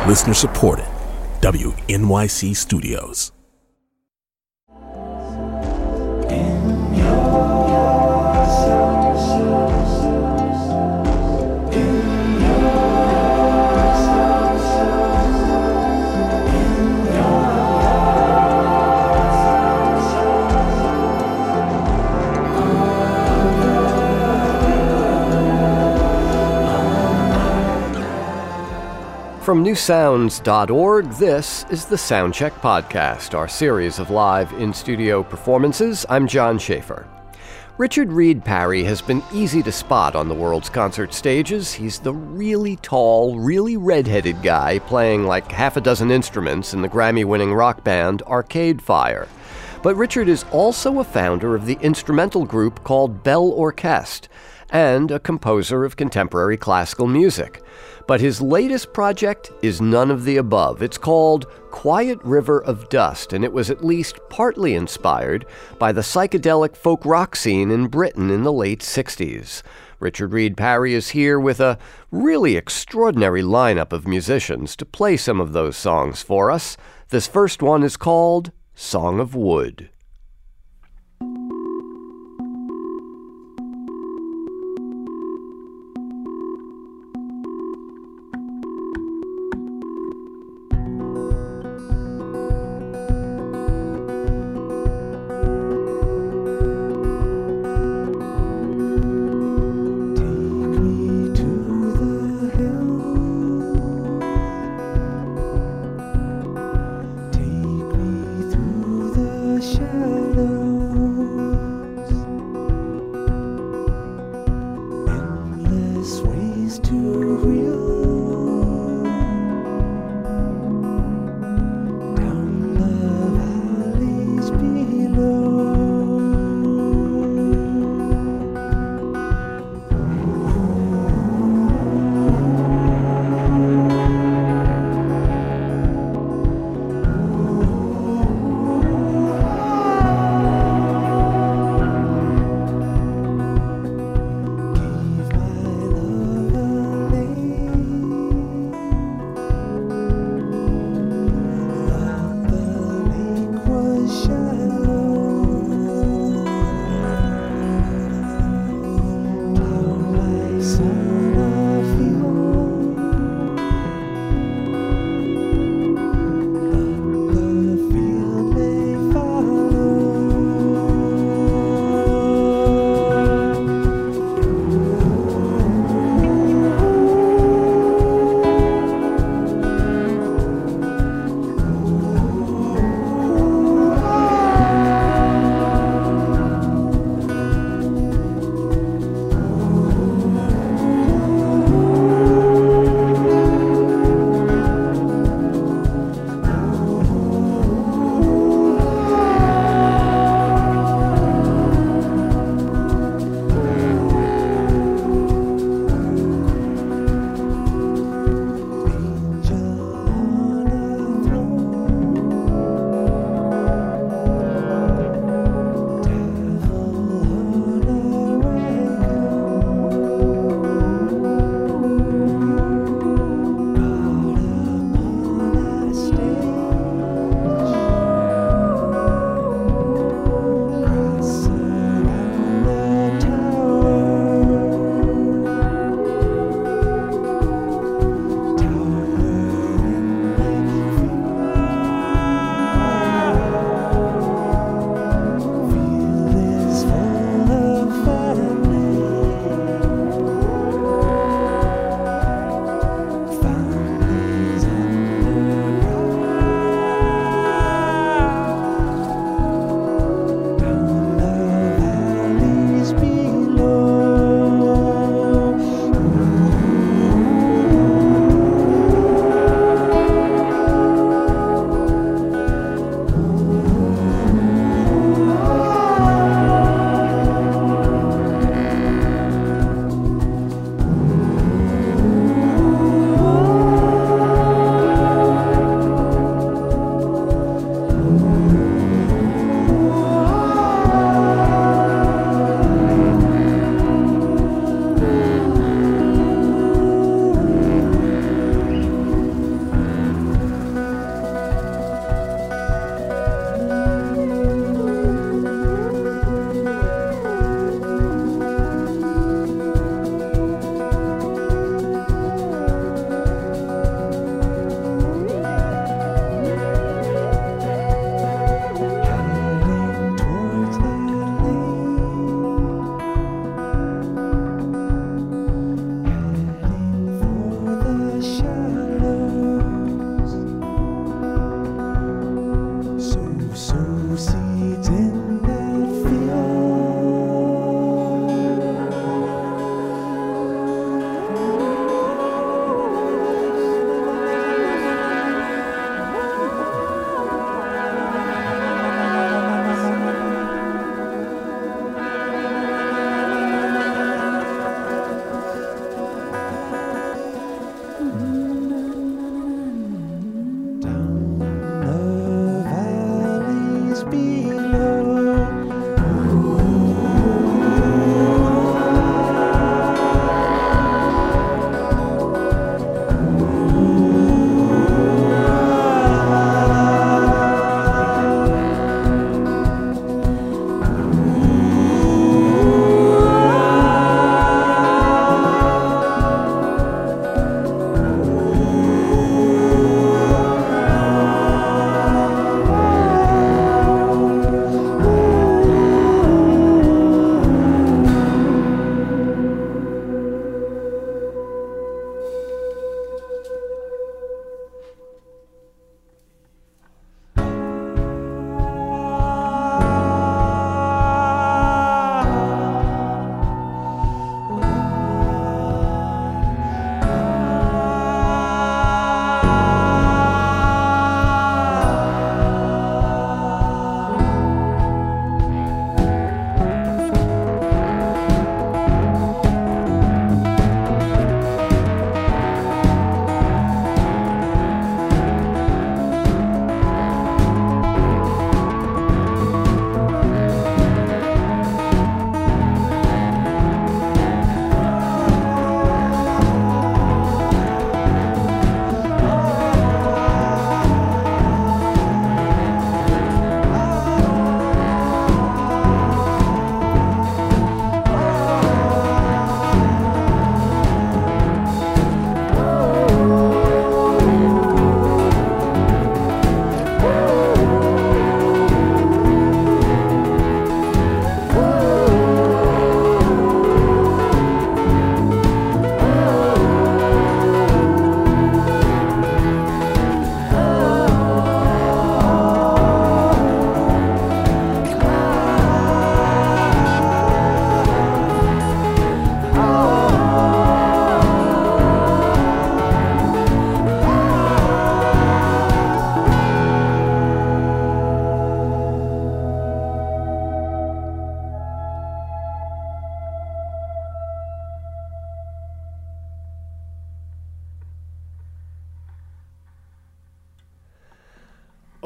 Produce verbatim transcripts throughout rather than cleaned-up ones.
Listener supported. W N Y C Studios. From new sounds dot org, this is the Soundcheck Podcast, our series of live in-studio performances. I'm John Schaefer. Richard Reed Parry has been easy to spot on the world's concert stages. He's the really tall, really red-headed guy playing like half a dozen instruments in the Grammy-winning rock band Arcade Fire. But Richard is also a founder of the instrumental group called Bell Orchestre and a composer of contemporary classical music. But his latest project is none of the above. It's called Quiet River of Dust, and it was at least partly inspired by the psychedelic folk rock scene in Britain in the late sixties. Richard Reed Parry is here with a really extraordinary lineup of musicians to play some of those songs for us. This first one is called Song of Wood. Shadow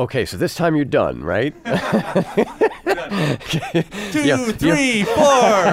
Okay, so this time you're done, right? Two, Yeah, three, four.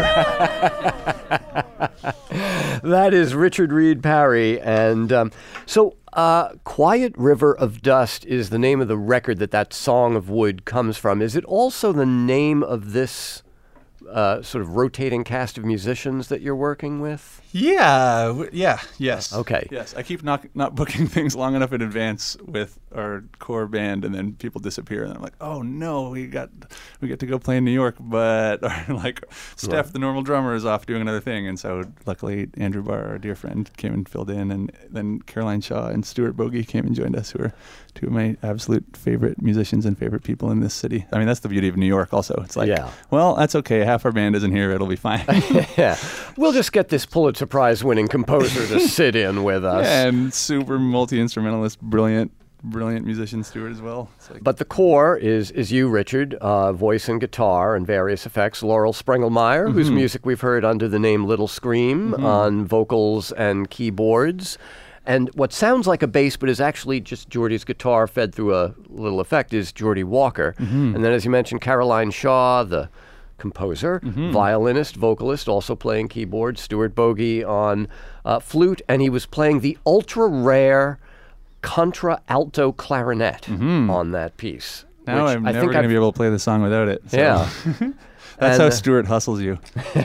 That is Richard Reed Parry. And um, so uh, Quiet River of Dust is the name of the record that that Song of Wood comes from. Is it also the name of this uh, sort of rotating cast of musicians that you're working with? Yeah, w- yeah, yes. Okay. Yes, I keep not not booking things long enough in advance with our core band, and then people disappear, and I'm like, oh no, we got we get to go play in New York, but or like Steph, Right. the normal drummer, is off doing another thing, and so luckily Andrew Barr, our dear friend, came and filled in, and then Caroline Shaw and Stuart Bogey came and joined us, who are two of my absolute favorite musicians and favorite people in this city. I mean, that's the beauty of New York. Also, it's like, Yeah. well, that's okay. Half our band isn't here; it'll be fine. Yeah. We'll just get this Pulitzer Prize winning composer to sit in with us. And super multi-instrumentalist, brilliant, brilliant musician Stuart as well. It's like, But the core is is you, Richard, uh, voice and guitar and various effects. Laurel Sprengelmeyer, Mm-hmm. whose music we've heard under the name Little Scream on vocals and keyboards. And what sounds like a bass but is actually just Geordie's guitar fed through a little effect is Geordie Walker. Mm-hmm. And then, as you mentioned, Caroline Shaw, the composer, Mm-hmm. violinist, vocalist, also playing keyboard, Stuart Bogey on uh, flute, and he was playing the ultra-rare contra-alto clarinet on that piece. Mm-hmm. now which I'm I never think going to I've- be able to play the song without it. So. Yeah. That's And, how uh, Stuart hustles you.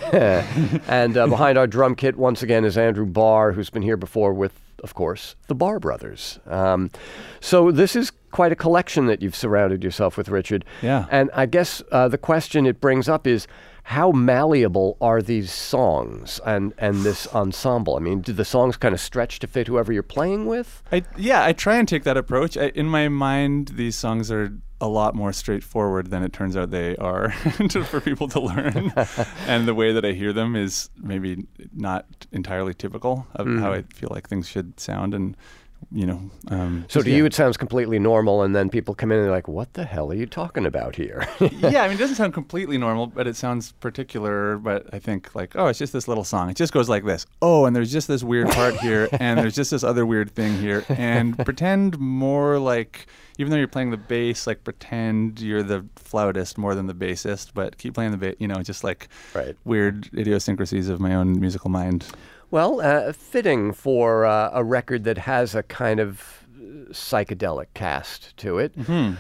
And uh, behind our drum kit, once again, is Andrew Barr, who's been here before with, of course, the Barr Brothers. Um, so this is quite a collection that you've surrounded yourself with, Richard. Yeah. And I guess uh, the question it brings up is, how malleable are these songs and, and this ensemble? I mean, do the songs kind of stretch to fit whoever you're playing with? I, yeah, I try and take that approach. I, in my mind, these songs are a lot more straightforward than it turns out they are to, for people to learn. And the way that I hear them is maybe not entirely typical of Mm. how I feel like things should sound. And, you know. Um, So to yeah. you, it sounds completely normal, and then people come in and they're like, what the hell are you talking about here? Yeah, I mean, it doesn't sound completely normal, but it sounds particular. But I think, like, oh, it's just this little song. It just goes like this. Oh, and there's just this weird part here, and there's just this other weird thing here. And pretend more like, even though you're playing the bass, like, pretend you're the flautist more than the bassist, but keep playing the bass, you know, just like Right. weird idiosyncrasies of my own musical mind. Well, uh, fitting for uh, a record that has a kind of uh, psychedelic cast to it.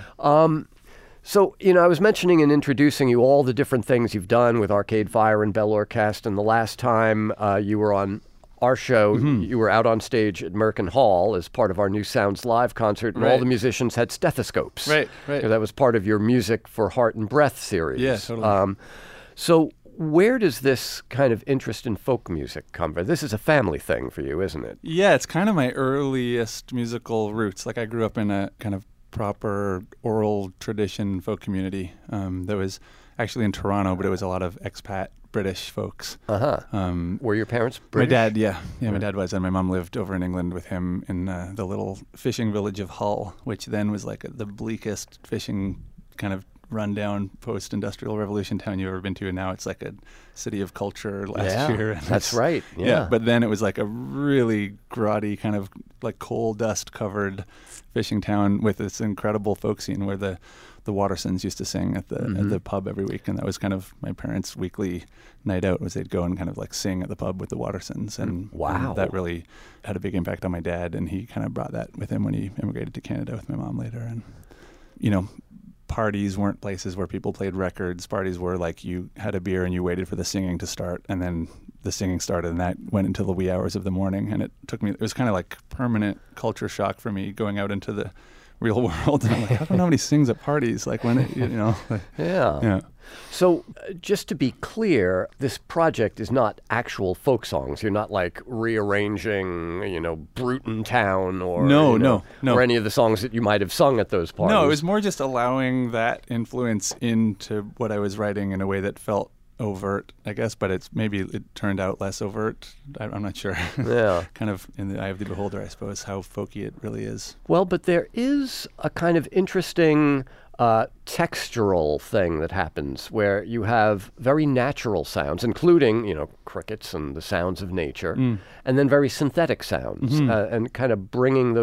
Um, so, you know, I was mentioning and introducing you all the different things you've done with Arcade Fire and Bell Cast, and the last time uh, you were on our show, you were out on stage at Merkin Hall as part of our New Sounds Live concert, and all Right. the musicians had stethoscopes. Right, right. 'Cause that was part of your Music for Heart and Breath series. Yeah, totally. Um, so where does this kind of interest in folk music come from? This is a family thing for you, isn't it? Yeah, it's kind of my earliest musical roots. Like, I grew up in a kind of proper oral tradition folk community um, that was actually in Toronto, but it was a lot of expat British folks. Uh-huh. Um, Were your parents British? My dad, yeah. Yeah, my dad was, and my mom lived over in England with him in uh, the little fishing village of Hull, which then was like the bleakest fishing kind of rundown post-industrial revolution town you've ever been to, and now it's like a city of culture last Yeah, year. And that's it's- right, yeah. But then it was like a really grotty kind of like coal dust covered fishing town with this incredible folk scene where the the Wattersons used to sing at the Mm-hmm. at the pub every week, and that was kind of my parents' weekly night out. Was they'd go and kind of like sing at the pub with the Wattersons, and, Wow. and that really had a big impact on my dad, and he kind of brought that with him when he immigrated to Canada with my mom later. And you know, parties weren't places where people played records. Parties were like you had a beer and you waited for the singing to start, and then the singing started, and that went until the wee hours of the morning. And it took me, it was kind of like permanent culture shock for me going out into the real world. And I'm like, how come nobody sings at parties? Like when, it, you know, like, Yeah. yeah. So, uh, just to be clear, this project is not actual folk songs. You're not like rearranging, you know, Bruton Town or No, you know, no, no. or any of the songs that you might have sung at those parties. No, it was more just allowing that influence into what I was writing in a way that felt overt, I guess, but it's maybe it turned out less overt. I, I'm not sure. Yeah. Kind of in the eye of the beholder, I suppose, how folky it really is. Well, but there is a kind of interesting uh, textural thing that happens where you have very natural sounds, including, you know, crickets and the sounds of nature, Mm. and then very synthetic sounds, Mhm. uh, and kind of bringing those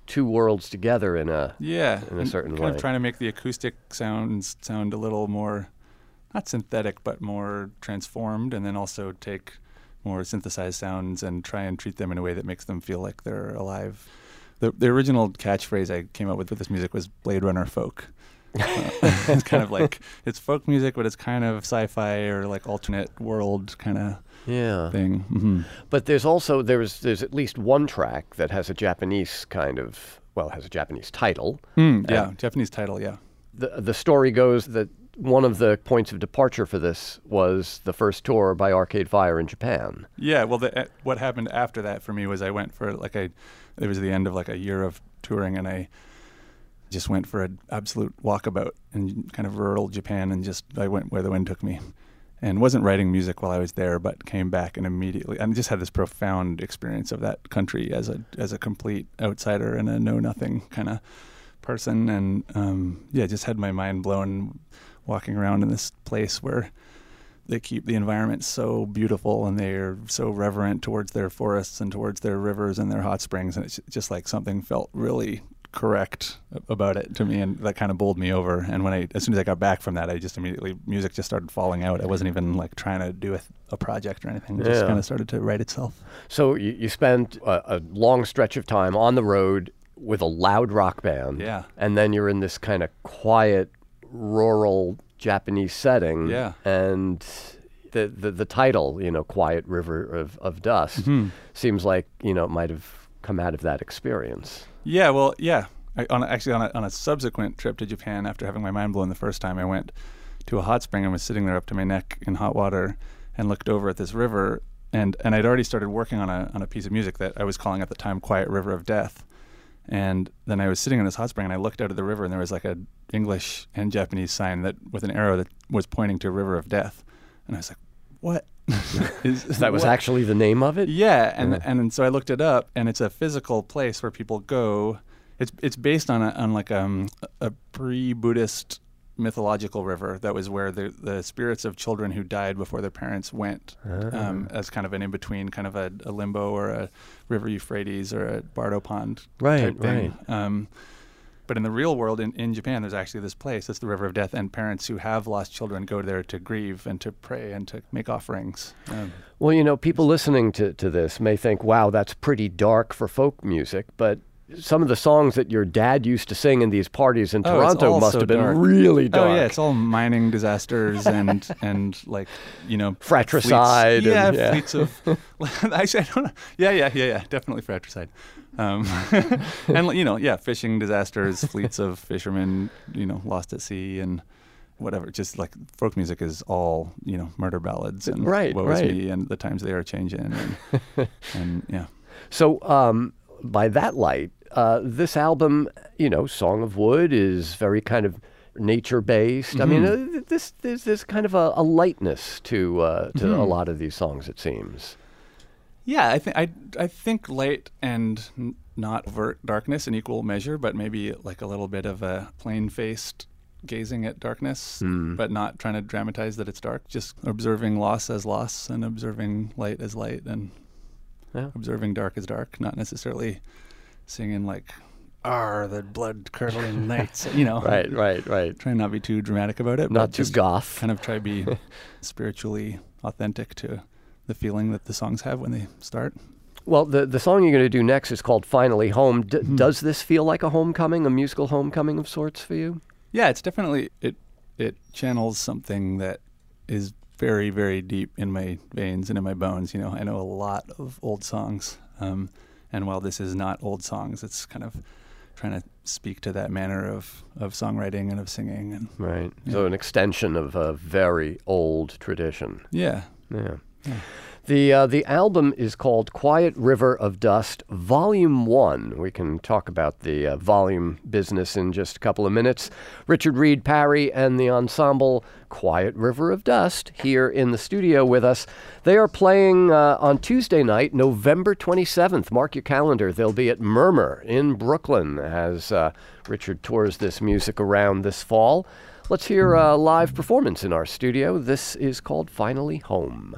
two worlds together in a yeah, in a certain kind way. Kind of trying to make the acoustic sounds sound a little more, not synthetic, but more transformed, and then also take more synthesized sounds and try and treat them in a way that makes them feel like they're alive. The the original catchphrase I came up with with this music was Blade Runner folk. Uh, it's kind of like, it's folk music, but it's kind of sci-fi or like alternate world kind of yeah. thing. Mm-hmm. But there's also, there's there's at least one track that has a Japanese kind of, well, has a Japanese title. Mm, yeah, Japanese title, yeah. The, the story goes that one of the points of departure for this was the first tour by Arcade Fire in Japan. Yeah, well, the, uh, what happened after that for me was I went for like a, it was the end of like a year of touring, and I just went for an absolute walkabout in kind of rural Japan, and just I went where the wind took me, and wasn't writing music while I was there, but came back and immediately, and just had this profound experience of that country as a as a complete outsider and a know nothing kind of person, and um, yeah, just had my mind blown walking around in this place where they keep the environment so beautiful, and they're so reverent towards their forests and towards their rivers and their hot springs, and it's just like something felt really correct about it to me, and that kind of bowled me over. And when I, as soon as I got back from that, I just immediately, music just started falling out. I wasn't even like trying to do a, a project or anything. It yeah. just kind of started to write itself. So you, you spent a, a long stretch of time on the road with a loud rock band. Yeah. And then you're in this kind of quiet, rural Japanese setting. Yeah. And the, the, the title, you know, Quiet River of, of Dust, Mm-hmm. seems like, you know, it might have come out of that experience. Yeah, well, yeah. I, on a, actually, on a, on a subsequent trip to Japan, after having my mind blown the first time, I went to a hot spring and was sitting there up to my neck in hot water and looked over at this river. And, and I'd already started working on a on a piece of music that I was calling at the time Quiet River of Death. And then I was sitting in this hot spring, and I looked out of the river, and there was like a English and Japanese sign that with an arrow that was pointing to River of Death. And I was like, what? Is, that was what? actually the name of it? Yeah, and Yeah. and so I looked it up, and it's a physical place where people go. It's it's based on a, on like um, a pre-Buddhist mythological river that was where the the spirits of children who died before their parents went, um, as kind of an in-between, kind of a, a limbo or a River Euphrates or a Bardo Pond Right, type thing. right. Um, but in the real world, in, in Japan, there's actually this place. It's the River of Death, and parents who have lost children go there to grieve and to pray and to make offerings. Um, Well, you know, people listening to, to this may think, wow, that's pretty dark for folk music, but some of the songs that your dad used to sing in these parties in Oh, it's Toronto all must so have been dark. really dark. Oh yeah, it's all mining disasters and and like you know Fratricide Fleets, yeah, and- yeah. fleets of. Actually, I don't know. Yeah, yeah, yeah, yeah. Definitely fratricide. Um, and you know, yeah, fishing disasters, fleets of fishermen, you know, lost at sea and whatever. Just like folk music is all you know murder ballads and Right, woe is right. me and the times they are changing and, and yeah. So, um, by that light, uh, this album, you know, Song of Wood, is very kind of nature-based. I mean, uh, this there's this kind of a, a lightness to uh, to a lot of these songs, it seems. Yeah, I think I I think light and n- not overt darkness in equal measure, but maybe like a little bit of a plain-faced gazing at darkness, but not trying to dramatize that it's dark. Just observing loss as loss and observing light as light and Yeah. observing dark as dark. Not necessarily singing like, "Are the blood-curdling nights," you know. Right, right, right. Trying not to be too dramatic about it. Not but too just goth. Kind of try to be spiritually authentic to the feeling that the songs have when they start. Well, the the song you're going to do next is called Finally Home. D- Does this feel like a homecoming, a musical homecoming of sorts for you? Yeah, it's definitely, it it channels something that is very, very deep in my veins and in my bones. You know, I know a lot of old songs. Um, and while this is not old songs, it's kind of trying to speak to that manner of, of songwriting and of singing. And Right. So an extension of a very old tradition. yeah. Yeah. The uh, the album is called Quiet River of Dust, Volume One. We can talk about the uh, volume business in just a couple of minutes. Richard Reed Parry and the ensemble Quiet River of Dust here in the studio with us. They are playing uh, on Tuesday night, November twenty-seventh. Mark your calendar. They'll be at Murmur in Brooklyn as uh, Richard tours this music around this fall. Let's hear a live performance in our studio. This is called Finally Home.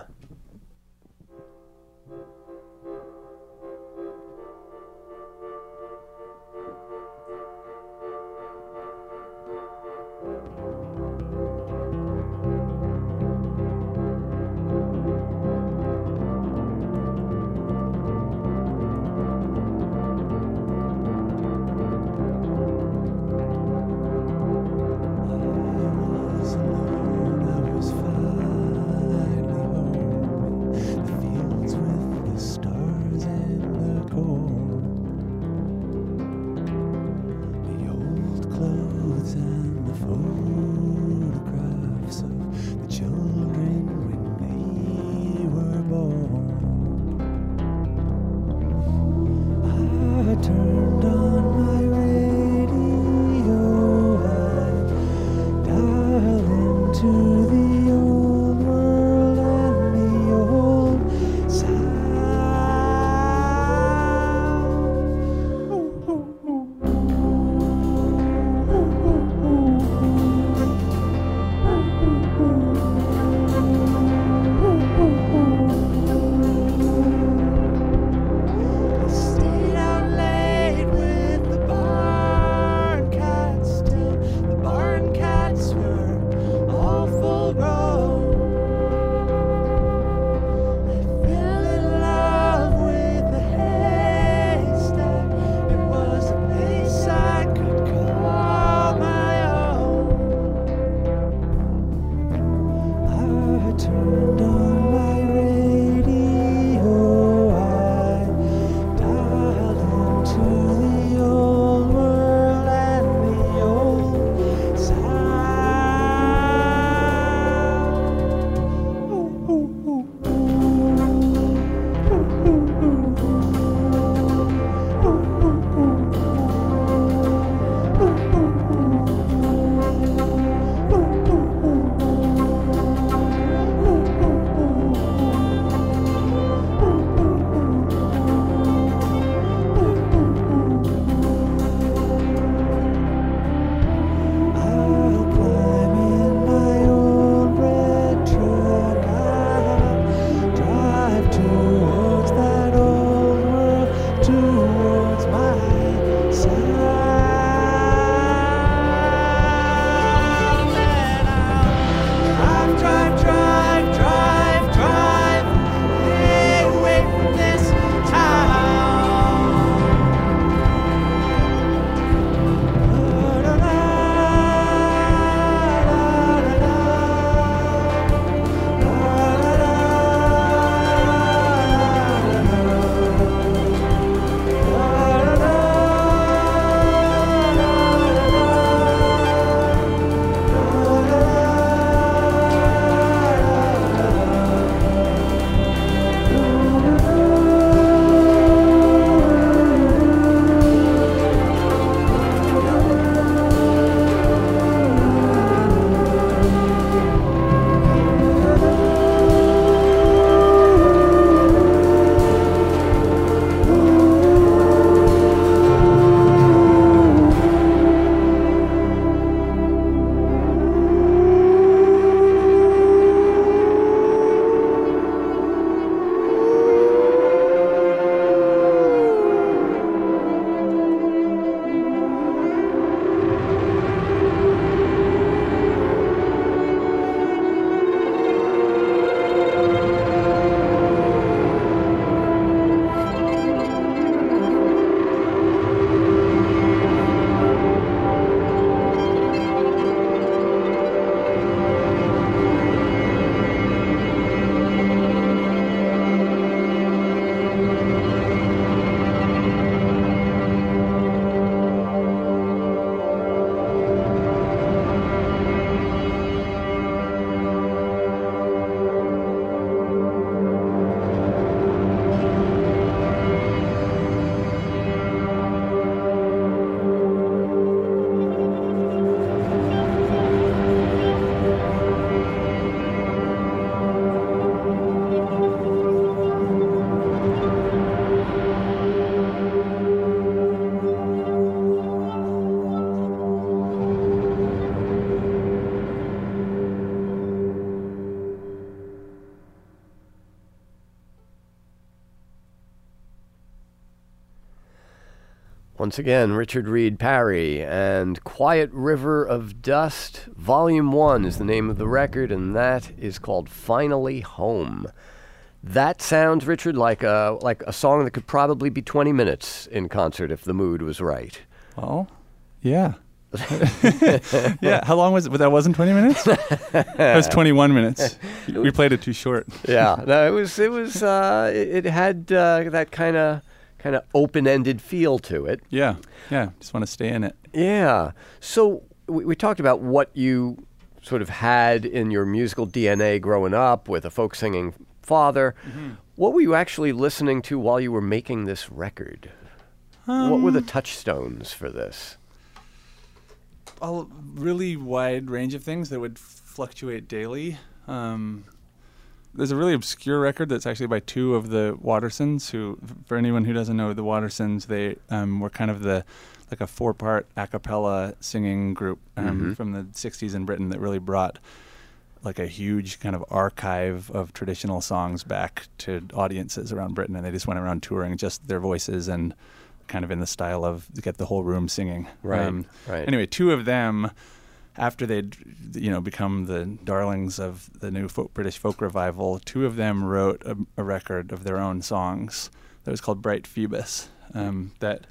Once again, Richard Reed Parry and Quiet River of Dust. Volume one is the name of the record, and that is called Finally Home. That sounds, Richard, like a, like a song that could probably be twenty minutes in concert if the mood was right. Well, yeah. Yeah, how long was it? But that wasn't twenty minutes? That was twenty-one minutes. We played it too short. Yeah, no, it was, it was, uh, it, it had uh, that kind of... kind of open-ended feel to it. Yeah, yeah, just want to stay in it. Yeah. So we, we talked about what you sort of had in your musical D N A growing up with a folk singing father. Mm-hmm. What were you actually listening to while you were making this record? Um, what were the touchstones for this? A really wide range of things that would fluctuate daily. Um, There's a really obscure record that's actually by two of the Wattersons, who, for anyone who doesn't know the Wattersons, they um, were kind of the like a four-part a cappella singing group um, mm-hmm. from the sixties in Britain that really brought like a huge kind of archive of traditional songs back to audiences around Britain, and they just went around touring just their voices and kind of in the style of get the whole room singing. Right. Um, right. Anyway, two of them, after they'd, you know, become the darlings of the new folk, British folk revival, two of them wrote a, a record of their own songs that was called Bright Phoebus, um, that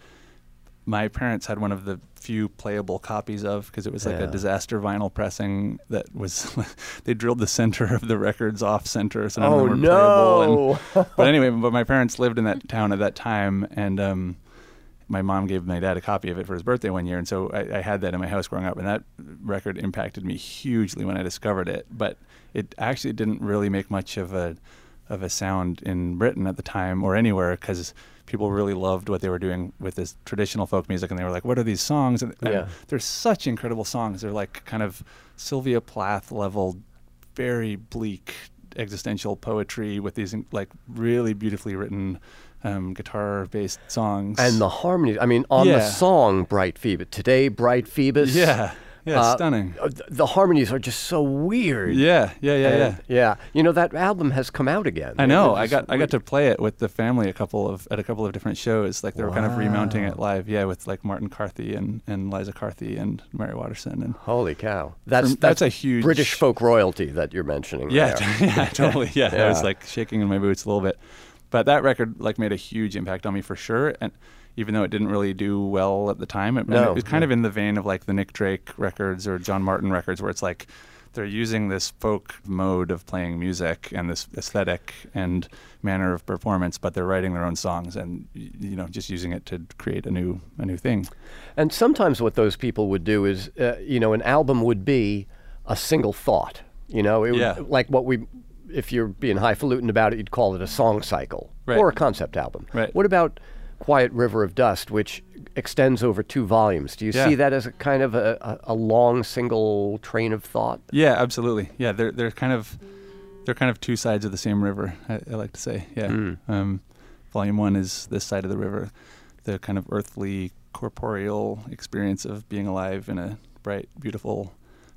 my parents had one of the few playable copies of, because it was like yeah. a disaster vinyl pressing that was, they drilled the center of the records off center, so none oh, of them were no. playable. And, but anyway, but my parents lived in that town at that time, and um, my mom gave my dad a copy of it for his birthday one year, and so I, I had that in my house growing up, and that record impacted me hugely when I discovered it. But it actually didn't really make much of a of a sound in Britain at the time or anywhere, because people really loved what they were doing with this traditional folk music, and they were like, "What are these songs?" And, and yeah. they're such incredible songs. They're like kind of Sylvia Plath level, very bleak existential poetry with these like really beautifully written Um, guitar-based songs. And the harmonies, I mean, on yeah. the song Bright Phoebus, today Bright Phoebus. Yeah, yeah, uh, stunning. Uh, th- the harmonies are just so weird. Yeah, yeah, yeah, and, yeah. Yeah, you know, that album has come out again. I know, It I got I got to play it with the family a couple of at a couple of different shows. Like they were wow. kind of remounting it live, yeah, with like Martin Carthy and, and Liza Carthy and Mary Watterson. And holy cow. That's, from, that's, that's a huge... British folk royalty that you're mentioning Yeah, there. yeah, totally, yeah. yeah. I was like shaking in my boots a little bit. But that record like made a huge impact on me for sure, and even though it didn't really do well at the time, it, no, it was kind no. of in the vein of like the Nick Drake records or John Martin records, where it's like they're using this folk mode of playing music and this aesthetic and manner of performance, but they're writing their own songs and you know just using it to create a new a new thing. And sometimes what those people would do is, uh, you know, an album would be a single thought. You know, it yeah. would, like what we. If you're being highfalutin about it, you'd call it a song cycle right. or a concept album. Right. What about Quiet River of Dust, which extends over two volumes? Do you yeah. see that as a kind of a, a, a long single train of thought? Yeah, absolutely. Yeah, they're they're kind of they're kind of two sides of the same river. I, I like to say. Yeah. Mm. Um, volume one is this side of the river, the kind of earthly, corporeal experience of being alive in a bright, beautiful.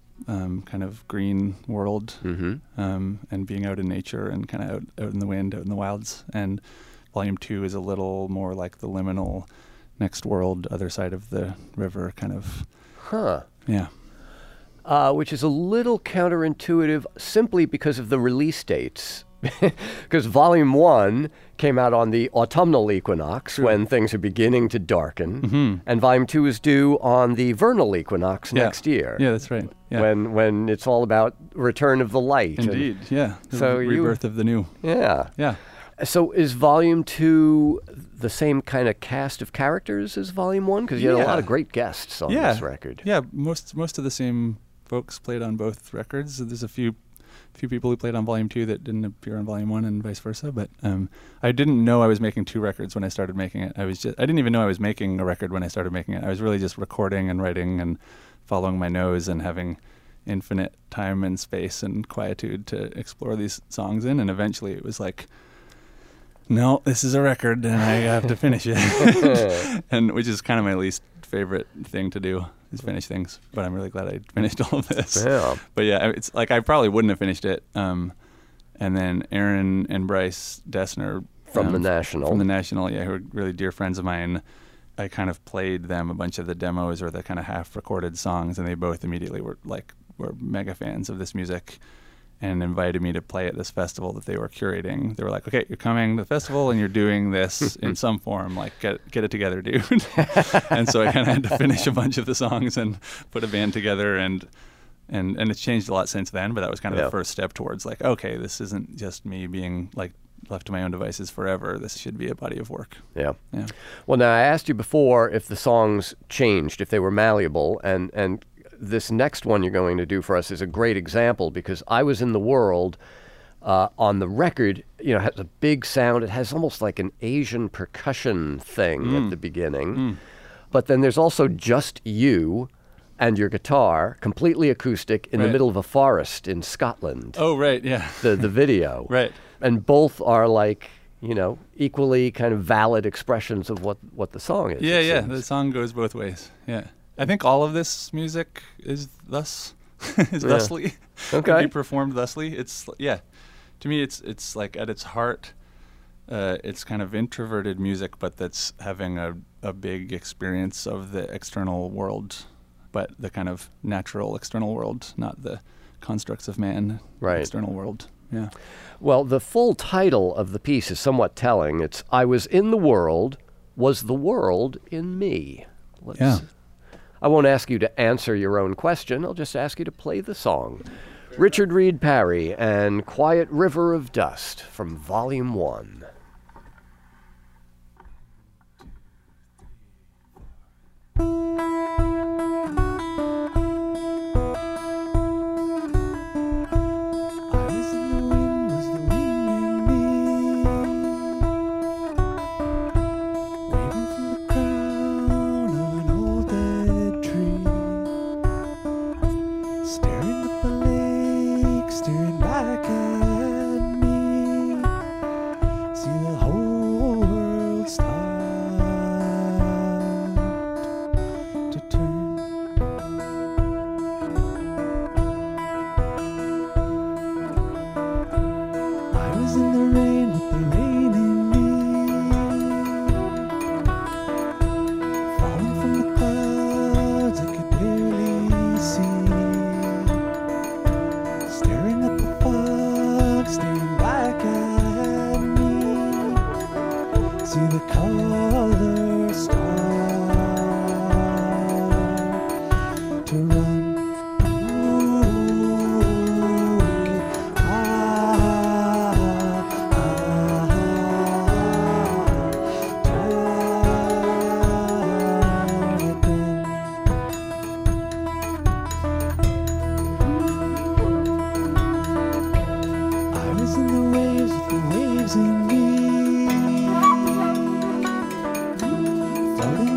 Um, kind of green world mm-hmm. um, and being out in nature and kind of out, out in the wind, out in the wilds. And volume two is a little more like the liminal next world, other side of the river kind of. Huh. Yeah. Uh, which is a little counterintuitive simply because of the release dates. Because volume one came out on the autumnal equinox True. When things are beginning to darken, mm-hmm. and volume two is due on the vernal equinox yeah. next year. Yeah, that's right. Yeah. When when it's all about return of the light. Indeed, and yeah. The so re- you, rebirth of the new. Yeah. Yeah. So is volume two the same kind of cast of characters as volume one? Because you had yeah. a lot of great guests on yeah. this record. Yeah, most most of the same folks played on both records. There's a few few people who played on volume two that didn't appear on volume one and vice versa. But um, I didn't know I was making two records when I started making it. I was just I didn't even know I was making a record when I started making it. I was really just recording and writing and following my nose and having infinite time and space and quietude to explore these songs in. And eventually it was like, no, this is a record and I have to finish it. And which is kind of my least favorite thing to do. Is finish things, but I'm really glad I finished all of this. Yeah. But yeah, it's like I probably wouldn't have finished it. Um, and then Aaron and Bryce Dessner from um, the National, from the National, yeah, who are really dear friends of mine. I kind of played them a bunch of the demos or the kind of half-recorded songs, and they both immediately were like were mega fans of this music and invited me to play at this festival that they were curating. They were like, okay, you're coming to the festival and you're doing this in some form, like get get it together, dude. And so I kind of had to finish a bunch of the songs and put a band together, and and and it's changed a lot since then, but that was kind of yeah. the first step towards like, okay, this isn't just me being like left to my own devices forever. This should be a body of work. Yeah. Yeah. Well, now I asked you before if the songs changed, if they were malleable, and and this next one you're going to do for us is a great example, because I Was in the World uh, on the record, you know, has a big sound. It has almost like an Asian percussion thing mm. at the beginning. Mm. But then there's also just you and your guitar, completely acoustic, in right. the middle of a forest in Scotland. Oh, right, yeah. The the video. Right. And both are like, you know, equally kind of valid expressions of what, what the song is. Yeah, yeah. The song goes both ways. Yeah. I think all of this music is thus, is yeah. thusly. Okay. Can be performed thusly. It's, yeah. To me, it's, it's like at its heart, uh, it's kind of introverted music, but that's having a, a big experience of the external world, but the kind of natural external world, not the constructs of man. Right. External world. Yeah. Well, the full title of the piece is somewhat telling. It's I Was in the World, Was the World in Me? Let's, yeah. I won't ask you to answer your own question. I'll just ask you to play the song. Richard Reed Parry and Quiet River of Dust from Volume one. Floating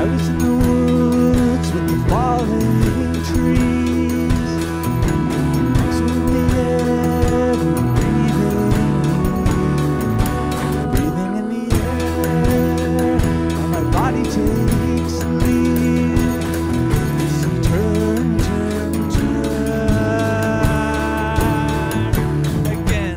I was in the woods with the falling trees, swimming the air and breathing, breathing in the air, and my body takes the lead. So turn, turn, turn again.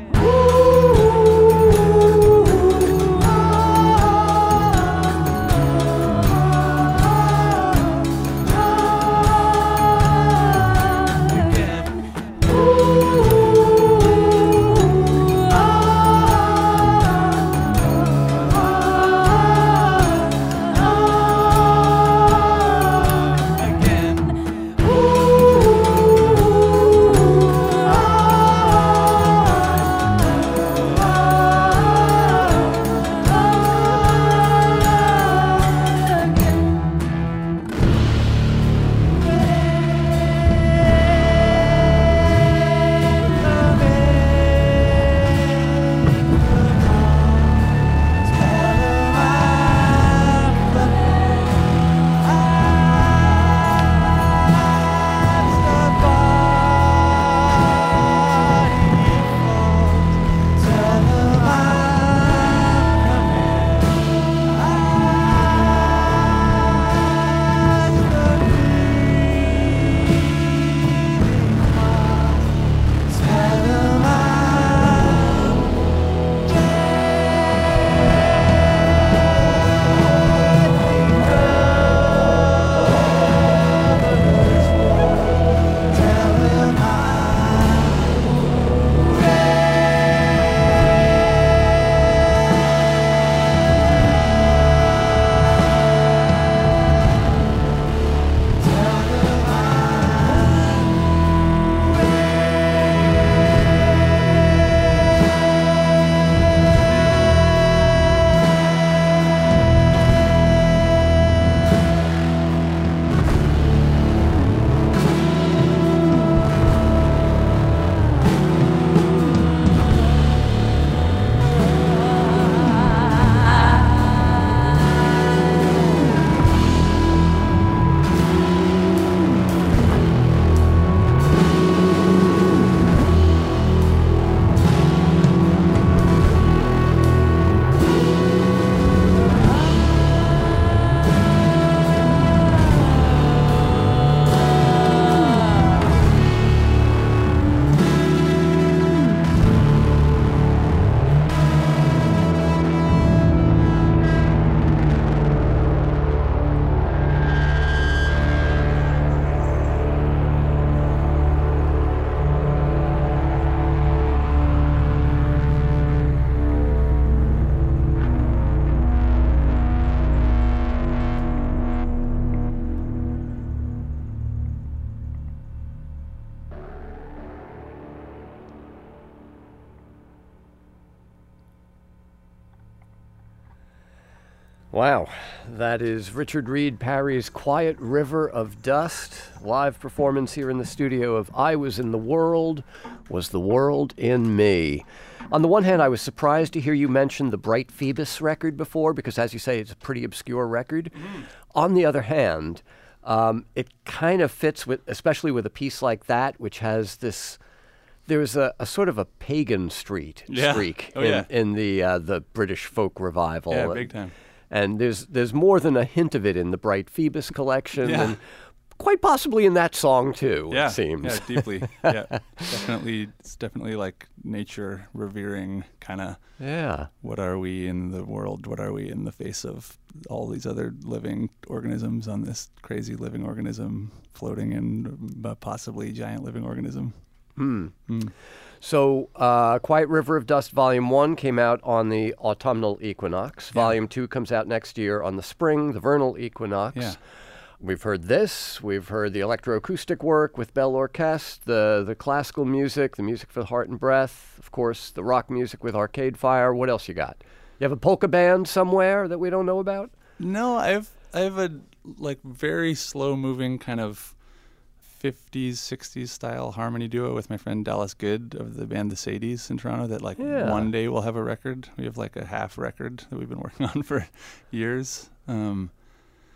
Wow, that is Richard Reed Parry's Quiet River of Dust, live performance here in the studio of I Was in the World, Was the World in Me. On the one hand, I was surprised to hear you mention the Bright Phoebus record before, because as you say, it's a pretty obscure record. Mm. On the other hand, um, it kind of fits with, especially with a piece like that, which has this, there's a, a sort of a pagan street yeah. streak oh, in, yeah. in the uh, the British folk revival. Yeah, big time. And there's there's more than a hint of it in the Bright Phoebus collection, yeah. and quite possibly in that song too. Yeah, it seems. Yeah, deeply. yeah, definitely. It's definitely like nature revering kind of. Yeah. What are we in the world? What are we in the face of all these other living organisms on this crazy living organism floating in a possibly giant living organism? Hmm. Mm. So, uh, Quiet River of Dust Volume one came out on the autumnal equinox. Yeah. Volume two comes out next year on the spring, the vernal equinox. Yeah. We've heard this. We've heard the electroacoustic work with Belle Orchestre, the, the classical music, the music for Heart and Breath, of course, the rock music with Arcade Fire. What else you got? You have a polka band somewhere that we don't know about? No, I have I have a like very slow-moving kind of fifties, sixties style harmony duo with my friend Dallas Good of the band The Sadies in Toronto that like yeah. one day we'll have a record. We have like a half record that we've been working on for years. Um,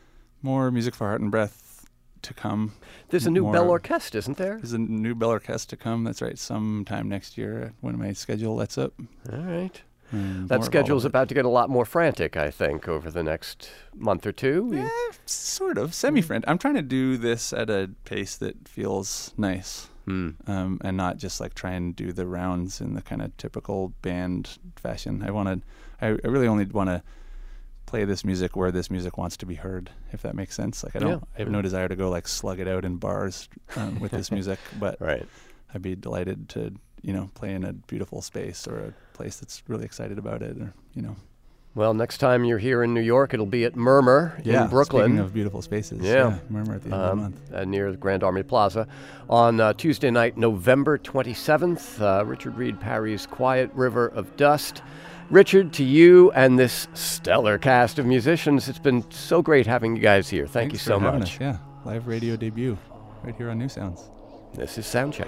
more Music for Heart and Breath to come. There's a new more, Bell Orchestra, isn't there? There's a new Bell Orchestra to come. That's right, sometime next year when my schedule lets up. All right. Um, that schedule's about to get a lot more frantic, I think, over the next month or two. Yeah, sort of. Semi-frantic. I'm trying to do this at a pace that feels nice. Mm. Um, and not just like try and do the rounds in the kind of typical band fashion. I want to, I, I really only want to play this music where this music wants to be heard, if that makes sense. Like I don't, yeah. I have no desire to go like slug it out in bars um, with this music, but right. I'd be delighted to, you know, play in a beautiful space or a place that's really excited about it, or, you know. Well, next time you're here in New York, it'll be at Murmur yeah, in Brooklyn. Speaking of beautiful spaces, yeah, yeah Murmur at the end um, of the month. Uh, near the Grand Army Plaza. On uh, Tuesday night, November twenty-seventh, uh, Richard Reed Parry's Quiet River of Dust. Richard, to you and this stellar cast of musicians, it's been so great having you guys here. Thank Thanks you so for having much. Us, yeah, live radio debut right here on New Sounds. This is Soundcheck.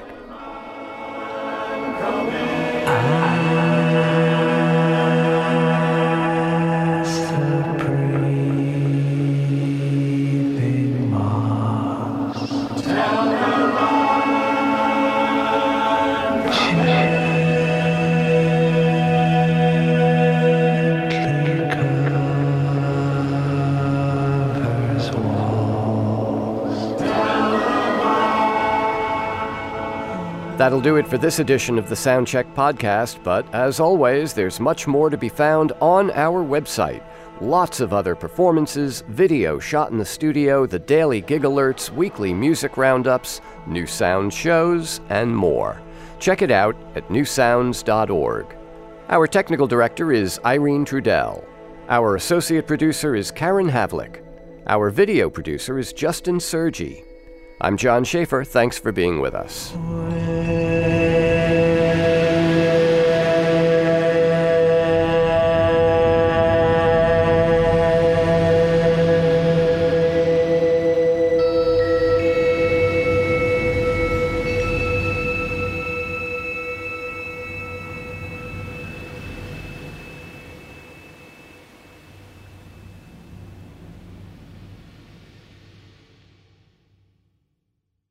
That'll do it for this edition of the Soundcheck podcast, but as always, there's much more to be found on our website. Lots of other performances, video shot in the studio, the daily gig alerts, weekly music roundups, new sound shows, and more. Check it out at new sounds dot org. Our technical director is Irene Trudell. Our associate producer is Karen Havlick. Our video producer is Justin Sergi. I'm John Schaefer. Thanks for being with us.